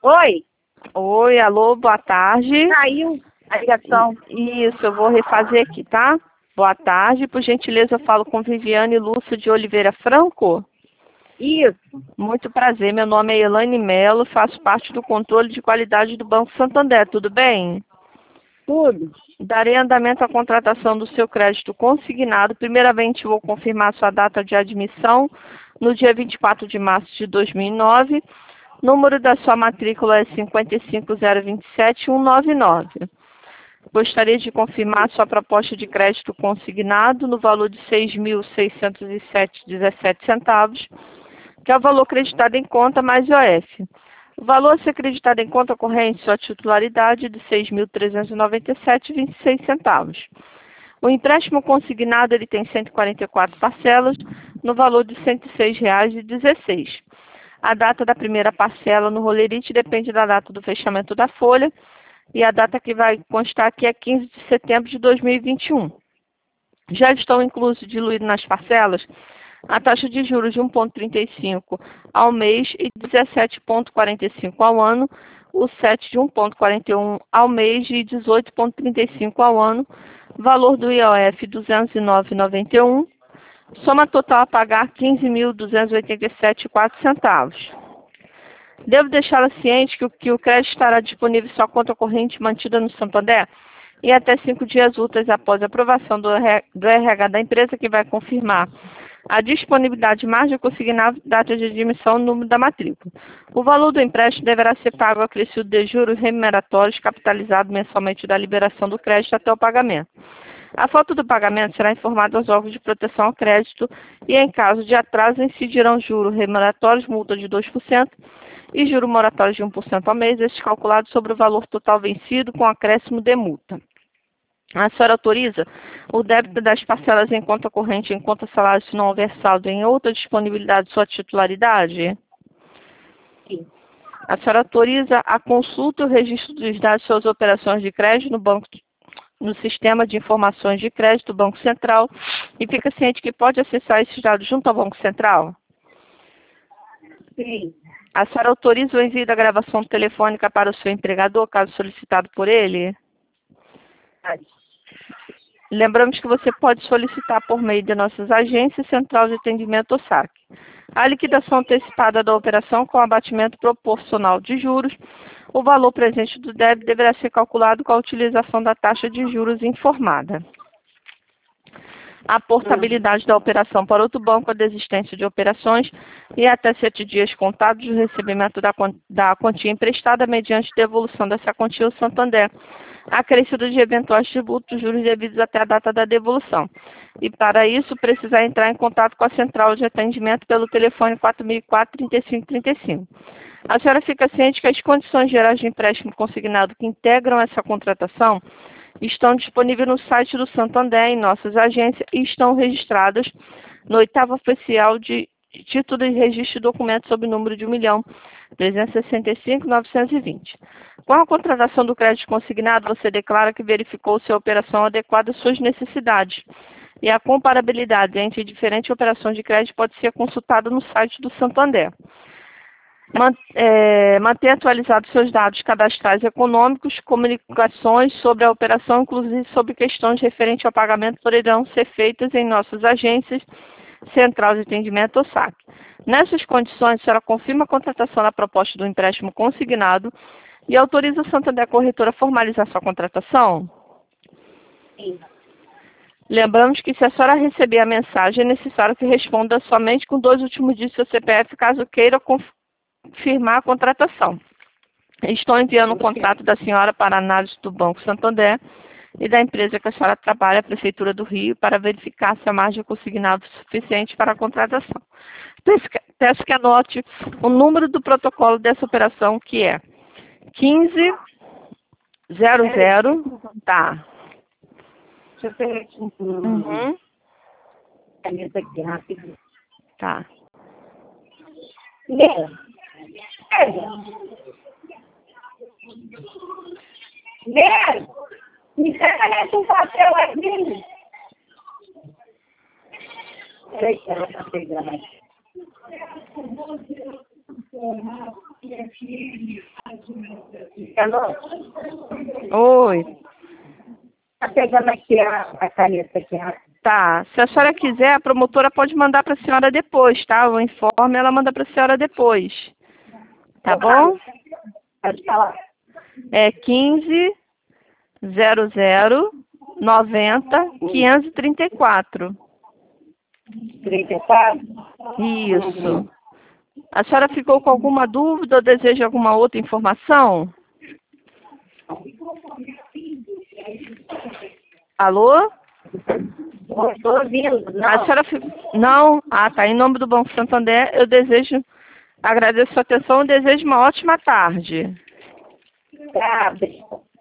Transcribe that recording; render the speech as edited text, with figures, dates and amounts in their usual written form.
Oi, Oi, alô, boa tarde. caiu a ligação. Isso, eu vou refazer aqui, tá? Boa tarde, por gentileza, eu falo com Viviane Lúcio de Oliveira Franco. Isso, Muito prazer, meu nome é Elaine Melo, faço parte do controle de qualidade do Banco Santander, tudo bem? tudo. Darei andamento à contratação do seu crédito consignado. Primeiramente, vou confirmar sua data de admissão no dia 24 de março de 2009. Número da sua matrícula é 55027-199. Gostaria de confirmar sua proposta de crédito consignado no valor de R$ 6.607,17, que é o valor acreditado em conta mais IOF. O valor a ser acreditado em conta corrente, sua titularidade de R$ 6.397,26. O empréstimo consignado ele tem 144 parcelas, no valor de R$ 106,16. A data da primeira parcela no rolerite depende da data do fechamento da folha, e a data que vai constar aqui é 15 de setembro de 2021. Já estão inclusos, diluídos nas parcelas, a taxa de juros de 1,35 ao mês e 17,45 ao ano, o SET de 1,41 ao mês e 18,35 ao ano, valor do IOF 209,91, soma total a pagar R$ 15.287,04. Devo deixá-la ciente que o crédito estará disponível em sua conta corrente mantida no Santander e até 5 dias úteis após a aprovação do RH da empresa, que vai confirmar a disponibilidade, margem consignada, data de admissão e número da matrícula. O valor do empréstimo deverá ser pago acrescido de juros remuneratórios capitalizado mensalmente da liberação do crédito até o pagamento. A falta do pagamento será informada aos órgãos de proteção ao crédito e, em caso de atraso, incidirão juros remuneratórios, multa de 2% e juros moratórios de 1% ao mês, estes calculados sobre o valor total vencido com acréscimo de multa. A senhora autoriza o débito das parcelas em conta corrente em conta salário se não houver saldo em outra disponibilidade de sua titularidade? Sim. A senhora autoriza a consulta e o registro dos dados de suas operações de crédito no sistema de informações de crédito do Banco Central e fica ciente que pode acessar esses dados junto ao Banco Central? Sim. A senhora autoriza o envio da gravação telefônica para o seu empregador, caso solicitado por ele? Lembramos que você pode solicitar por meio de nossas agências Central de Atendimento ou SAC. A liquidação antecipada da operação com abatimento proporcional de juros, o valor presente do débito deverá ser calculado com a utilização da taxa de juros informada. A portabilidade da operação para outro banco, a desistência de operações e até 7 dias contados do recebimento da quantia emprestada mediante devolução dessa quantia ao Santander, acrescido de eventuais tributos, juros devidos até a data da devolução. E para isso, precisar entrar em contato com a central de atendimento pelo telefone 4004-3535. A senhora fica ciente que as condições gerais de empréstimo consignado que integram essa contratação estão disponíveis no site do Santander, em nossas agências, e estão registradas no 8º oficial de título de registro de documentos sob o número de 1.365.920. Com a contratação do crédito consignado, você declara que verificou se a operação adequada às suas necessidades. E a comparabilidade entre diferentes operações de crédito pode ser consultada no site do Santander. Manter atualizados seus dados cadastrais econômicos, comunicações sobre a operação, inclusive sobre questões referentes ao pagamento, poderão ser feitas em nossas agências, Central de Atendimento ou SAC. Nessas condições, a senhora confirma a contratação da proposta do empréstimo consignado e autoriza a Santander Corretora a formalizar sua contratação? Sim. Lembramos que se a senhora receber a mensagem, é necessário que responda somente com 2 últimos dígitos do seu CPF, caso queira confirmar a contratação. Estou enviando o contrato da senhora para análise do Banco Santander e da empresa que a senhora trabalha, a Prefeitura do Rio, para verificar se a margem consignada é suficiente para a contratação. Peço que anote o número do protocolo dessa operação, que é 1500. Tá. Deixa eu pegar aqui Uhum. caneta aqui rápido. Tá. Lê. Lê. Me caneta um papel aqui. Peraí, que ela tá pegando aqui. Alô? Oi. Tá pegando aqui a caneta aqui. Tá. Se a senhora quiser, a promotora pode mandar para a senhora depois, tá? O informe ela manda para a senhora depois. Tá bom? Pode falar. É 15 00 90 534. 34? Isso. A senhora ficou com alguma dúvida ou deseja alguma outra informação? Alô? Estou ouvindo. A Não. senhora Não? Ah, tá. Em nome do Banco Santander, eu agradeço a sua atenção e desejo uma ótima tarde. Tá,